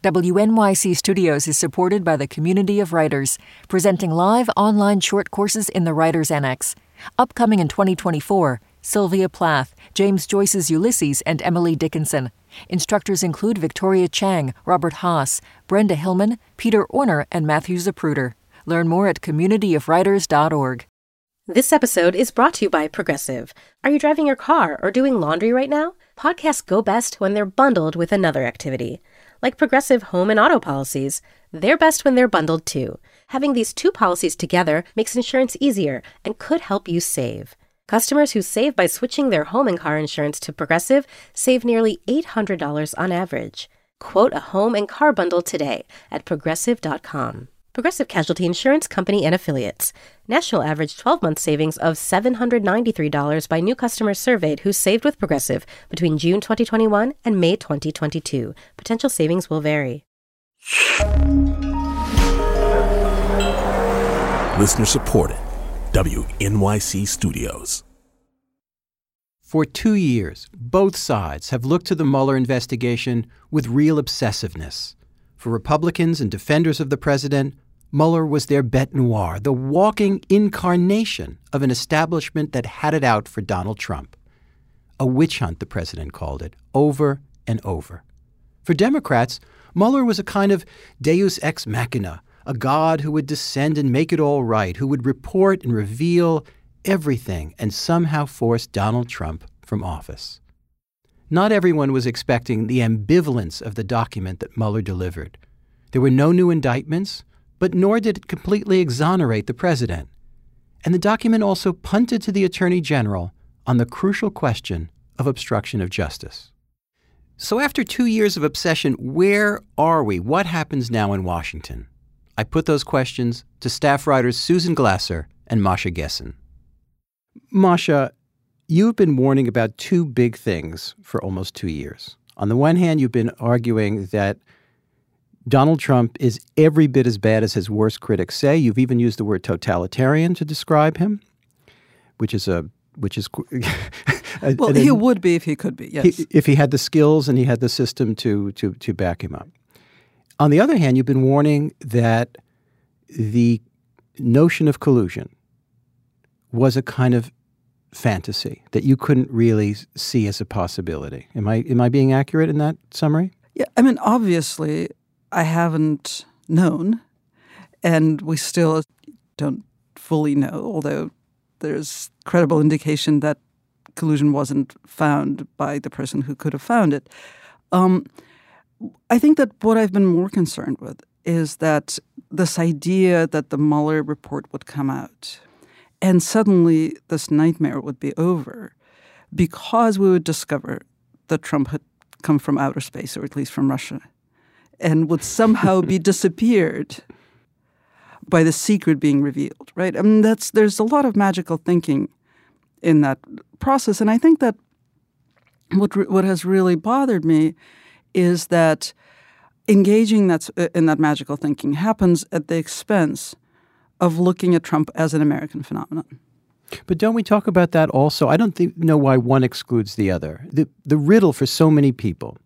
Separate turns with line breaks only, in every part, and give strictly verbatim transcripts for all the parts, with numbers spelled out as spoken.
W N Y C Studios is supported by the Community of Writers, presenting live online short courses in the Writers Annex. Upcoming in twenty twenty-four, Sylvia Plath, James Joyce's Ulysses, and Emily Dickinson. Instructors include Victoria Chang, Robert Haas, Brenda Hillman, Peter Orner, and Matthew Zapruder. Learn more at community of writers dot org.
This episode is brought to you by Progressive. Are you driving your car or doing laundry right now? Podcasts go best when they're bundled with another activity. Like Progressive home and auto policies, they're best when they're bundled too. Having these two policies together makes insurance easier and could help you save. Customers who save by switching their home and car insurance to Progressive save nearly eight hundred dollars on average. Quote a home and car bundle today at progressive dot com. Progressive Casualty Insurance Company and Affiliates. National average twelve-month savings of seven hundred ninety-three dollars by new customers surveyed who saved with Progressive between June twenty twenty-one and May twenty twenty-two. Potential savings will vary.
Listener supported. W N Y C Studios.
For two years, both sides have looked to the Mueller investigation with real obsessiveness. For Republicans and defenders of the president, Mueller was their bête noire, the walking incarnation of an establishment that had it out for Donald Trump. A witch hunt, the president called it, over and over. For Democrats, Mueller was a kind of deus ex machina, a god who would descend and make it all right, who would report and reveal everything and somehow force Donald Trump from office. Not everyone was expecting the ambivalence of the document that Mueller delivered. There were no new indictments, but nor did it completely exonerate the president. And the document also punted to the Attorney General on the crucial question of obstruction of justice. So after two years of obsession, where are we? What happens now in Washington? I put those questions to staff writers Susan Glasser and Masha Gessen. Masha, you've been warning about two big things for almost two years. On the one hand, you've been arguing that Donald Trump is every bit as bad as his worst critics say. You've even used the word totalitarian to describe him, which is a which is a,
well, he would be if he could be. Yes,
he, if he had the skills and he had the system to to to back him up. On the other hand, you've been warning that the notion of collusion was a kind of fantasy that you couldn't really see as a possibility. Am I am I being accurate in that summary?
Yeah, I mean, obviously, I haven't known, and we still don't fully know, although there's credible indication that collusion wasn't found by the person who could have found it. Um, I think that what I've been more concerned with is that this idea that the Mueller report would come out and suddenly this nightmare would be over because we would discover that Trump had come from outer space, or at least from Russia, and would somehow be disappeared by the secret being revealed, right? I mean, that's there's a lot of magical thinking in that process. And I think that what what has really bothered me is that engaging that's, in that magical thinking happens at the expense of looking at Trump as an American phenomenon.
But don't we talk about that also? I don't think, know why one excludes the other. The, the riddle for so many people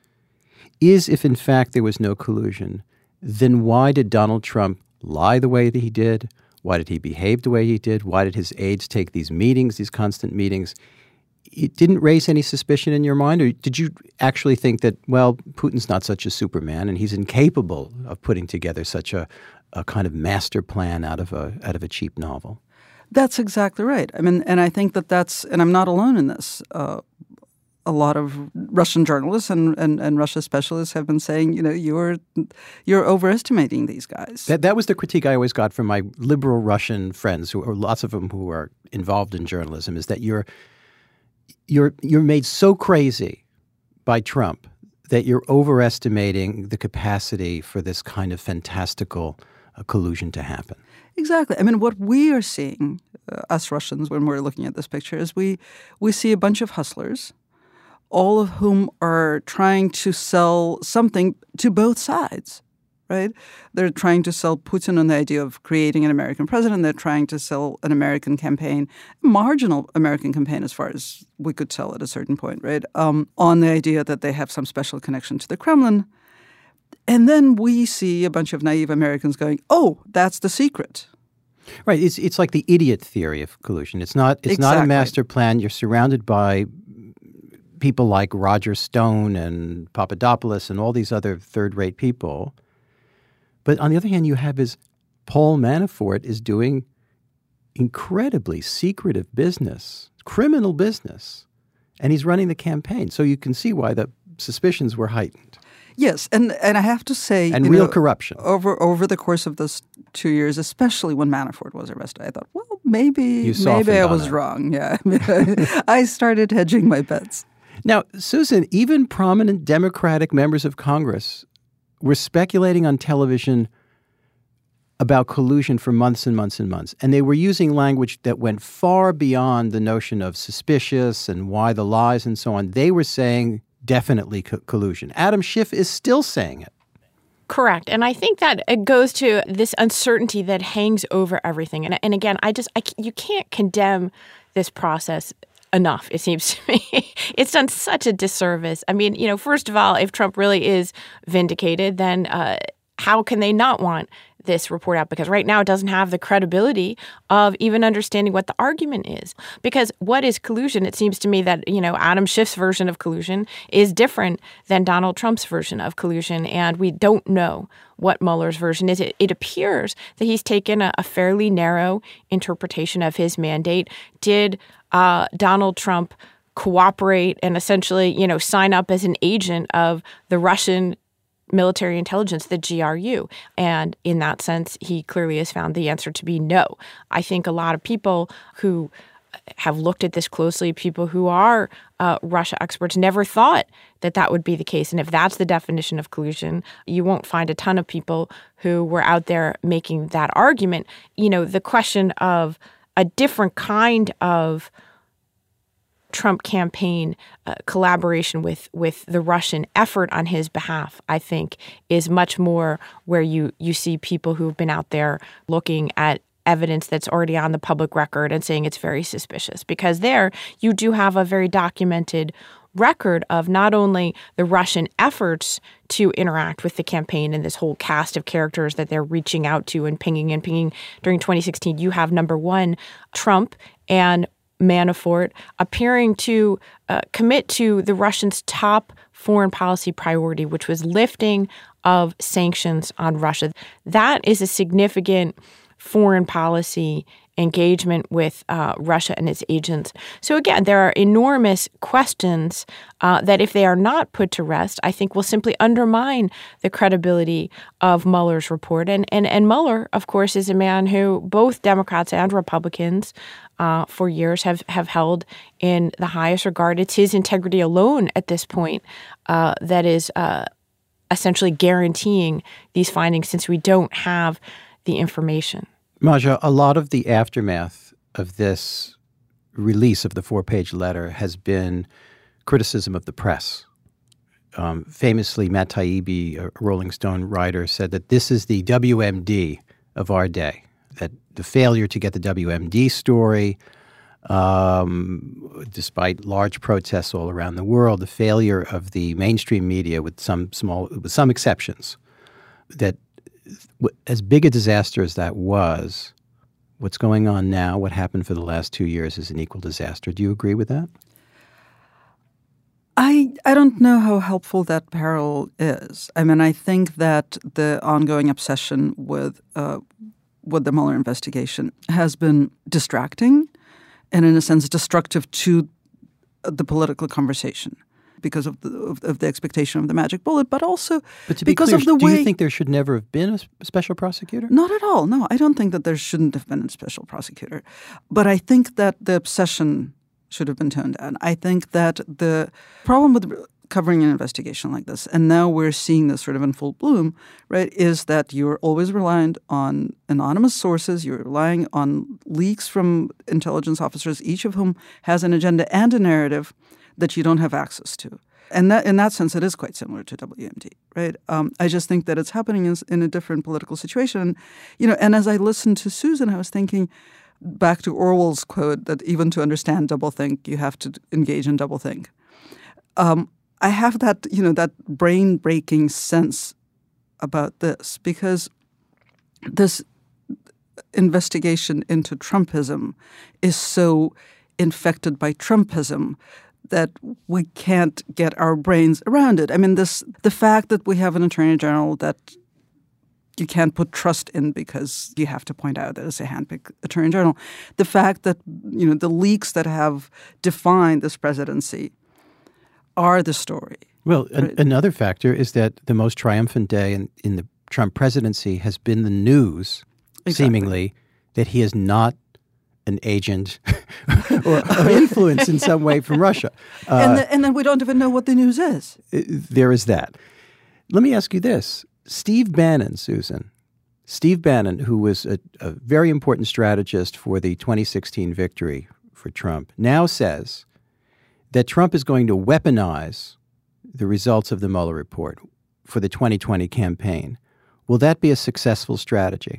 is, if in fact there was no collusion, then why did Donald Trump lie the way that he did? Why did he behave the way he did? Why did his aides take these meetings, these constant meetings? It didn't raise any suspicion in your mind? Or did you actually think that, well, Putin's not such a Superman and he's incapable of putting together such a, a kind of master plan out of a out of a cheap novel?
That's exactly right. I mean, and I think that that's, and I'm not alone in this. Uh, a lot of Russian journalists and, and, and Russia specialists have been saying, you know, you're you're overestimating these guys.
That that was the critique I always got from my liberal Russian friends, who are lots of them who are involved in journalism, is that you're you're you're made so crazy by Trump that you're overestimating the capacity for this kind of fantastical uh, collusion to happen.
Exactly. I mean, what we are seeing, uh, us Russians, when we're looking at this picture, is we we see a bunch of hustlers, all of whom are trying to sell something to both sides, right? They're trying to sell Putin on the idea of creating an American president. They're trying to sell an American campaign, a marginal American campaign as far as we could tell at a certain point, right? Um, on the idea that they have some special connection to the Kremlin. And then we see a bunch of naive Americans going, oh, that's the secret.
Right. It's it's like the idiot theory of collusion. It's not it's
Exactly.
not a master plan. You're surrounded by people like Roger Stone and Papadopoulos and all these other third-rate people. But on the other hand, you have his Paul Manafort is doing incredibly secretive business, criminal business, and he's running the campaign. So you can see why the suspicions were heightened.
Yes, and, and I have to say...
And
you
real
know,
corruption.
Over over the course of those two years, especially when Manafort was arrested, I thought, well, maybe
You
maybe I
softened on
was
that.
wrong. Yeah, I started hedging my bets.
Now, Susan, even prominent Democratic members of Congress were speculating on television about collusion for months and months and months. And they were using language that went far beyond the notion of suspicious and why the lies and so on. They were saying definitely co- collusion. Adam Schiff is still saying it.
Correct. And I think that it goes to this uncertainty that hangs over everything. And, and again, I just, I, you can't condemn this process enough, it seems to me. It's done such a disservice. I mean, you know, first of all, if Trump really is vindicated, then uh, how can they not want this report out? Because right now it doesn't have the credibility of even understanding what the argument is. Because what is collusion? It seems to me that, you know, Adam Schiff's version of collusion is different than Donald Trump's version of collusion. And we don't know what Mueller's version is. It, it appears that he's taken a, a fairly narrow interpretation of his mandate. Did uh, Donald Trump cooperate and essentially, you know, sign up as an agent of the Russian military intelligence, the G R U? And in that sense, he clearly has found the answer to be no. I think a lot of people who have looked at this closely, people who are uh, Russia experts, never thought that that would be the case. And if that's the definition of collusion, you won't find a ton of people who were out there making that argument. You know, the question of a different kind of Trump campaign uh, collaboration with with the Russian effort on his behalf, I think, is much more where you you see people who've been out there looking at evidence that's already on the public record and saying it's very suspicious. Because there you do have a very documented record of not only the Russian efforts to interact with the campaign and this whole cast of characters that they're reaching out to and pinging and pinging during twenty sixteen. You have, number one, Trump and Manafort appearing to uh, commit to the Russians' top foreign policy priority, which was lifting of sanctions on Russia. That is a significant foreign policy engagement with uh, Russia and its agents. So again, there are enormous questions uh, that if they are not put to rest, I think will simply undermine the credibility of Mueller's report. And, and, and Mueller, of course, is a man who both Democrats and Republicans uh, for years have, have held in the highest regard. It's his integrity alone at this point uh, that is uh, essentially guaranteeing these findings, since we don't have the information.
Maja, a lot of the aftermath of this release of the four-page letter has been criticism of the press. Um, famously, Matt Taibbi, a Rolling Stone writer, said that this is the W M D of our day, that the failure to get the W M D story, um, despite large protests all around the world, the failure of the mainstream media, with some small, with some exceptions, that as big a disaster as that was, what's going on now, what happened for the last two years is an equal disaster. Do you agree with that?
I I don't know how helpful that parallel is. I mean, I think that the ongoing obsession with uh, with the Mueller investigation has been distracting and, in a sense, destructive to the political conversation, because of the of, of the expectation of the magic bullet, but also
but to be
because
clear,
of the
do
way.
You think there should never have been a special prosecutor?
Not at all. No, I don't think that there shouldn't have been a special prosecutor. But I think that the obsession should have been toned down. I think that the problem with covering an investigation like this, and now we're seeing this sort of in full bloom, right, is that you're always reliant on anonymous sources. You're relying on leaks from intelligence officers, each of whom has an agenda and a narrative that you don't have access to. And that, in that sense, it is quite similar to W M D, right? Um, I just think that it's happening in, in a different political situation. You know, and as I listened to Susan, I was thinking back to Orwell's quote that even to understand doublethink, you have to engage in doublethink. Um, I have that, you know, that brain-breaking sense about this, because this investigation into Trumpism is so infected by Trumpism that we can't get our brains around it. I mean, this the fact that we have an attorney general that you can't put trust in because you have to point out that it's a handpicked attorney general. The fact that, you know, the leaks that have defined this presidency are the story.
Well,
right?
an, another factor is that the most triumphant day in, in the Trump presidency has been the news, exactly. seemingly, that he is not an agent or of influence in some way from Russia. Uh,
and, the, and then we don't even know what the news is.
There is that. Let me ask you this. Steve Bannon, Susan, Steve Bannon, who was a, a very important strategist for the twenty sixteen victory for Trump, now says that Trump is going to weaponize the results of the Mueller report for the twenty twenty campaign. Will that be a successful strategy?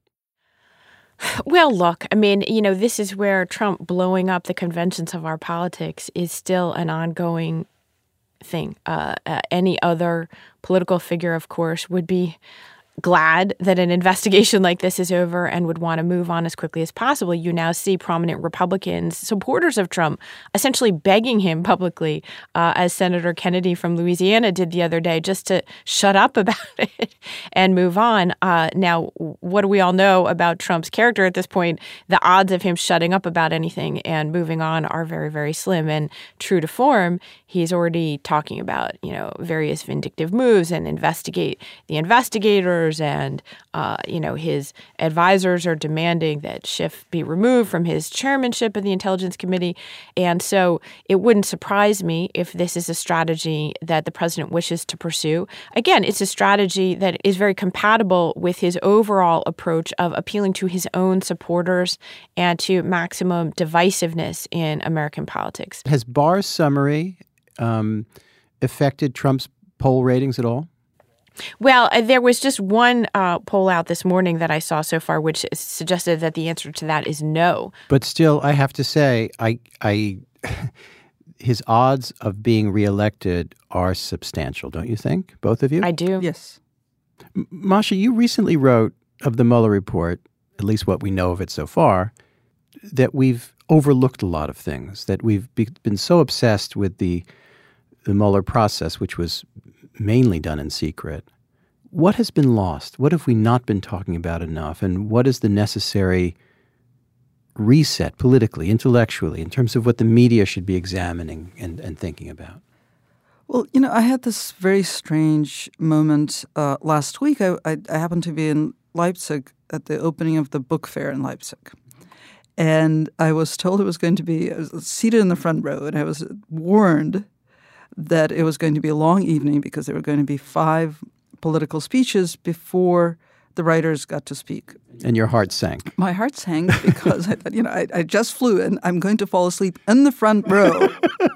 Well, look, I mean, you know, this is where Trump blowing up the conventions of our politics is still an ongoing thing. Uh, uh, any other political figure, of course, would be glad that an investigation like this is over and would want to move on as quickly as possible. You now see prominent Republicans, supporters of Trump, essentially begging him publicly, uh, as Senator Kennedy from Louisiana did the other day, just to shut up about it and move on. Uh, now, what do we all know about Trump's character at this point? The odds of him shutting up about anything and moving on are very, very slim. And true to form, he's already talking about, you know, various vindictive moves and investigate the investigators. And, uh, you know, his advisors are demanding that Schiff be removed from his chairmanship of the Intelligence Committee. And so it wouldn't surprise me if this is a strategy that the president wishes to pursue. Again, it's a strategy that is very compatible with his overall approach of appealing to his own supporters and to maximum divisiveness in American politics.
Has Barr's summary um, affected Trump's poll ratings at all?
Well, uh, there was just one uh, poll out this morning that I saw so far, which suggested that the answer to that is no.
But still, I have to say, I, I, his odds of being reelected are substantial, don't you think? Both of you?
I do.
Yes.
M- Masha, you recently wrote of the Mueller report, at least what we know of it so far, that we've overlooked a lot of things, that we've be- been so obsessed with the the Mueller process, which was mainly done in secret. What has been lost? What have we not been talking about enough? And what is the necessary reset politically, intellectually, in terms of what the media should be examining and, and thinking about?
Well, you know, I had this very strange moment uh, last week. I, I, I happened to be in Leipzig at the opening of the book fair in Leipzig. And I was told it was going to be I was seated in the front row, and I was warned that it was going to be a long evening because there were going to be five political speeches before the writers got to speak.
And your heart sank.
My heart sank because I thought, you know, I, I just flew and I'm going to fall asleep in the front row.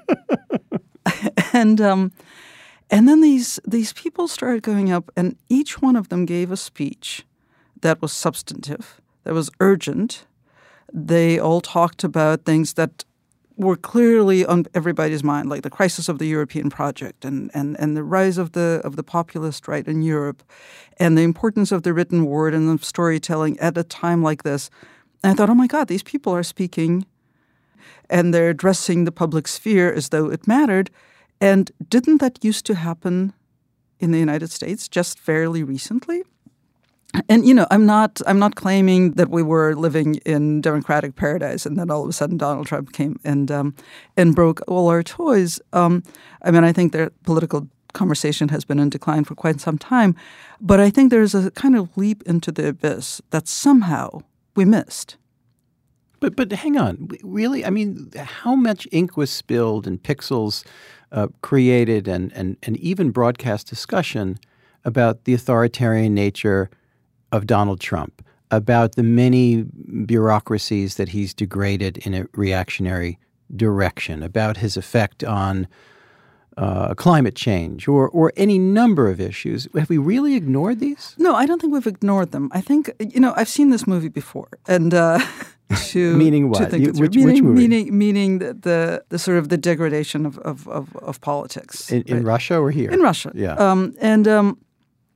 and um, and then these these people started going up, and each one of them gave a speech that was substantive, that was urgent. They all talked about things that were clearly on everybody's mind, like the crisis of the European project and, and, and the rise of the of the populist right in Europe and the importance of the written word and of storytelling at a time like this. And I thought, oh my God, these people are speaking and they're addressing the public sphere as though it mattered. And didn't that used to happen in the United States just fairly recently? And, you know, I'm not I'm not claiming that we were living in democratic paradise and then all of a sudden Donald Trump came and um, and broke all our toys. Um, I mean, I think the political conversation has been in decline for quite some time. But I think there's a kind of leap into the abyss that somehow we missed.
But but hang on. Really? I mean, how much ink was spilled and pixels uh, created and, and, and even broadcast discussion about the authoritarian nature of Donald Trump, about the many bureaucracies that he's degraded in a reactionary direction, about his effect on uh, climate change or or any number of issues. Have we really ignored these?
No, I don't think we've ignored them. I think, you know, I've seen this movie before. And uh, to
Meaning what?
To think
You,
it's
which,
meaning,
which movie?
Meaning, meaning the, the, the sort of the degradation of, of, of, of politics.
In, in
right?
Russia or here?
In Russia.
Yeah.
Um, and... Um,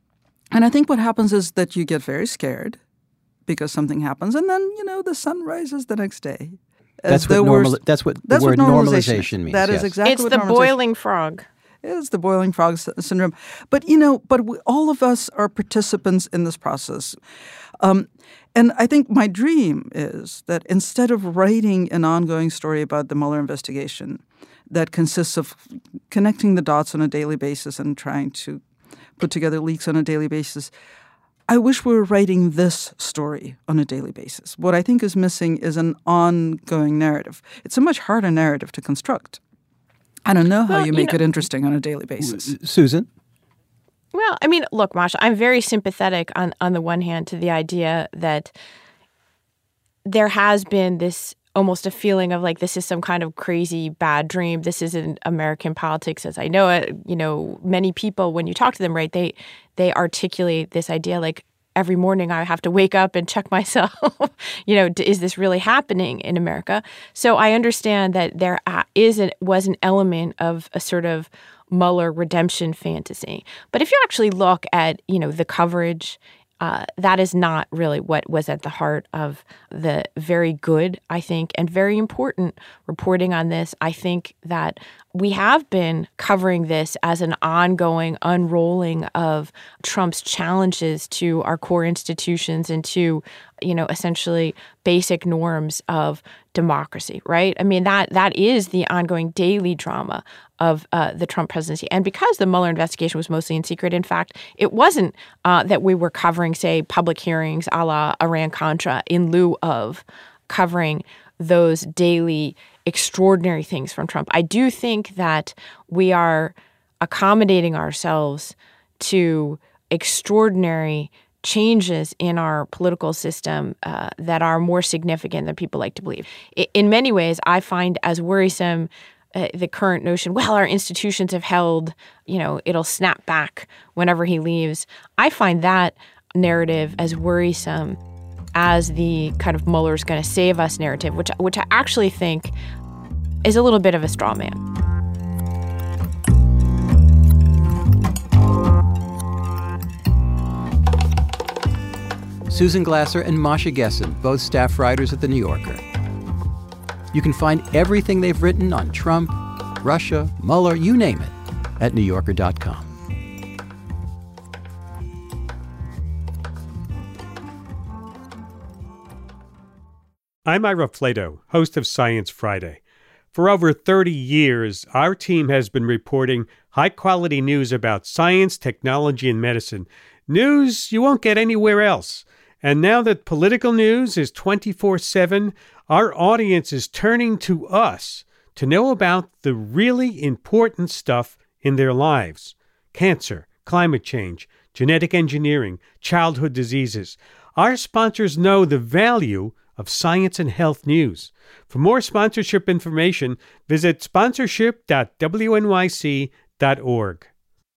And I think what happens is that you get very scared because something happens, and then, you know, the sun rises the next day.
That's what, normal, that's what the
that's
word
what
normalization,
normalization
means.
That
yes.
is exactly
it's
what
the
normalization
boiling frog.
It's the boiling frog syndrome. But, you know, but we, all of us are participants in this process. Um, and I think my dream is that instead of writing an ongoing story about the Mueller investigation that consists of connecting the dots on a daily basis and trying to put together leaks on a daily basis, I wish we were writing this story on a daily basis. What I think is missing is an ongoing narrative. It's a much harder narrative to construct. I don't know how well, you make you know, it interesting on a daily basis.
Susan?
Well, I mean, look, Masha, I'm very sympathetic on, on the one hand to the idea that there has been this almost a feeling of like this is some kind of crazy bad dream. This isn't American politics as I know it. You know, many people, when you talk to them, right, they they articulate this idea like every morning I have to wake up and check myself. you know, is this really happening in America? So I understand that there is a, was an element of a sort of Mueller redemption fantasy. But if you actually look at, you know, the coverage, uh, that is not really what was at the heart of the very good, I think, and very important reporting on this. I think that we have been covering this as an ongoing unrolling of Trump's challenges to our core institutions and to, you know, essentially basic norms of democracy, right? I mean, that that is the ongoing daily drama of uh, the Trump presidency. And because the Mueller investigation was mostly in secret, in fact, it wasn't uh, that we were covering, say, public hearings a la Iran-Contra in lieu of covering those daily extraordinary things from Trump. I do think that we are accommodating ourselves to extraordinary changes in our political system uh, that are more significant than people like to believe. I, in many ways, I find as worrisome uh, the current notion, well, our institutions have held, you know, it'll snap back whenever he leaves. I find that narrative as worrisome as the kind of Mueller's going to save us narrative, which which I actually think is a little bit of a straw man.
Susan Glasser and Masha Gessen, both staff writers at The New Yorker. You can find everything they've written on Trump, Russia, Mueller, you name it, at new yorker dot com.
I'm Ira Flato, host of Science Friday. For over thirty years, our team has been reporting high-quality news about science, technology, and medicine. News you won't get anywhere else. And now that political news is twenty-four seven, our audience is turning to us to know about the really important stuff in their lives. Cancer, climate change, genetic engineering, childhood diseases. Our sponsors know the value of science and health news. For more sponsorship information, visit sponsorship dot w n y c dot org.